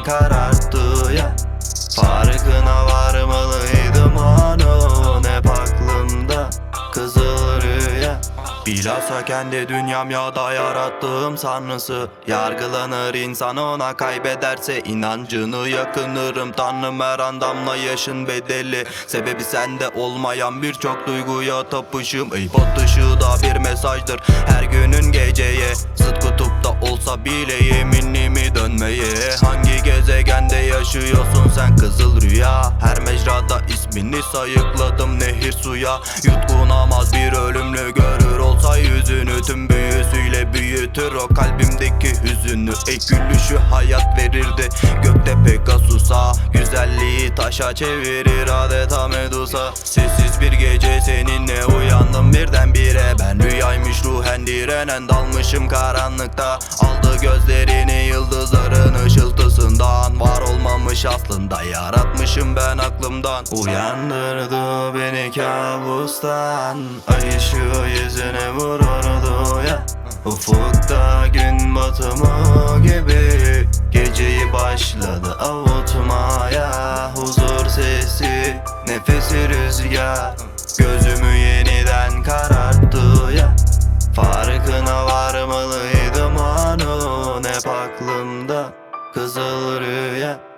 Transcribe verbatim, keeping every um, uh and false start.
kararttı ya. Farkına varmalıydım onun hep aklımda kızıl rüya. Bilhassa kendi dünyam ya da yarattığım sanrısı. Yargılanır insan ona, kaybederse inancını yakınırım. Tanrım her an damla yaşın bedeli. Sebebi sende olmayan birçok duyguya tapışım. Ey batışı da bir mesajdır her günün geceye. Zıt kutupta olsa bile yeminimi dönmeye. Hangi gezegende yaşıyorsun sen kızıl rüya? Her mecrada ismini sayıkladım nehir suya. Yutkunamaz bir ölümlü görür olsa yüzünü, tüm büyüsüyle büyütür o kalbimdeki hüzünü. Ey gülüşü hayat verirdi gökte Pegasus'a. Güzelliği taşa çevirir adeta Medusa. Sessiz bir gece seninle uyandım birdenbire. Ben rüyaymış ruhen direnen, dalmışım karanlıkta. Aldı gözlerini yıldızların ışıltısından. Var olmamış aslında, yaratmışım ben aklımdan. Uyandırdı beni kabustan. Ay ışığı yüzüne vururdu ya. Ufukta gün batımı gibi geceyi başladı avutmaya. Huzur sesi, nefesi rüzgar, gözümü yeniden kararttı ya. Farkına varmalıydım onun hep aklımda kızıl rüya.